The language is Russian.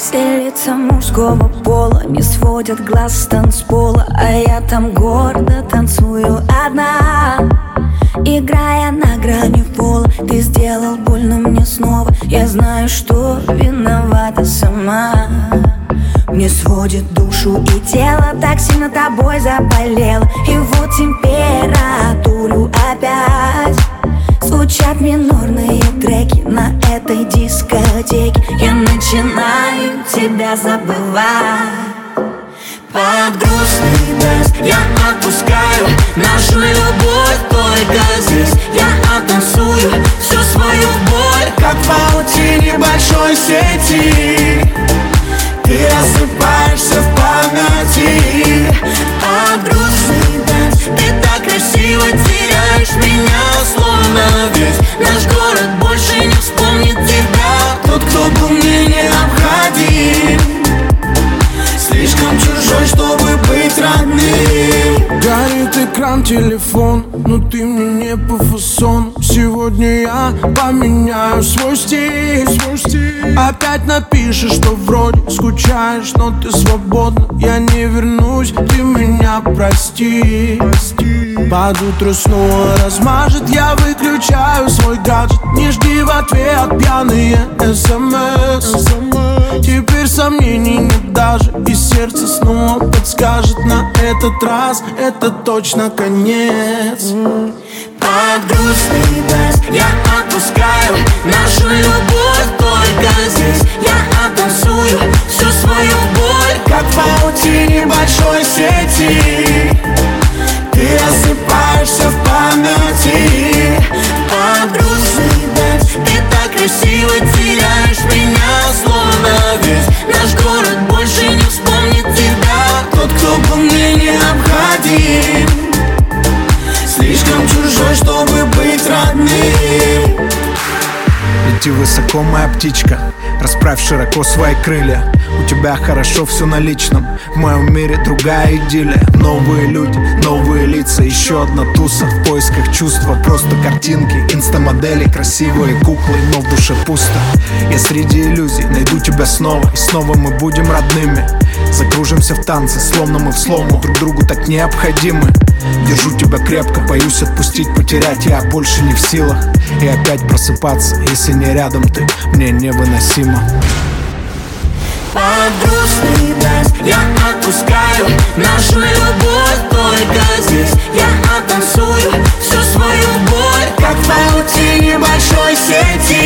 Все лица мужского пола не сводят глаз с танцпола, а я там гордо танцую одна, играя на грани пола. Ты сделал больно мне снова, я знаю, что виновата сама. Мне сводит душу и тело, так сильно тобой заболело. И вот температуру опять звучат минорные треки на этой дискотеке. Я начинаю тебя забывать. Под грустный дождь я отпускаю нашу любовь только здесь. Я оттанцую всю свою боль, как в паутине большой сети. Ты рассыпаешься в памяти. Под грустный дождь ты так красиво теряешь меня, словно весь наш город больше не вспомнит тебя. Тот, кто был мне необходим, слишком чужой, чтобы быть родным. Горит экран телефон, но ты мне не по фасону. Сегодня я поменяю свой стиль. Опять напишешь, что вроде скучаешь, но ты свободна. Я не вернусь, ты меня прости. Под утро снова размажет, я выключаю свой гаджет. Не жди в ответ пьяные СМС. Теперь сомнений нет даже, и сердце снова подскажет: на этот раз это точно конец. Под грустный дождь я отпускаю нашу любовь только здесь. Я оттанцую всю свою боль, как в паутине большой сети. Ты рассыпаешься в памяти. Под грустный дождь ты так красиво теряешь меня, словно весь наш город больше не вспомнит тебя. Тот, кто был мне необходим, слишком чужой, чтобы быть родным. Лети высоко, моя птичка, расправь широко свои крылья. У тебя хорошо все на личном, в моем мире другая идиллия. Новые люди, новые лица, еще одна туса в поисках чувства. Просто картинки, инстамодели, красивые куклы, но в душе пусто. Я среди иллюзий найду тебя снова, и снова мы будем родными. Закружимся в танце, словно мы в слому, друг другу так необходимы. Держу тебя крепко, боюсь отпустить, потерять я больше не в силах. И опять просыпаться, если не рядом ты, мне невыносимо. Под грустный дождь я отпускаю нашу любовь только здесь. Я оттанцую всю свою боль, как в паутине большой сети.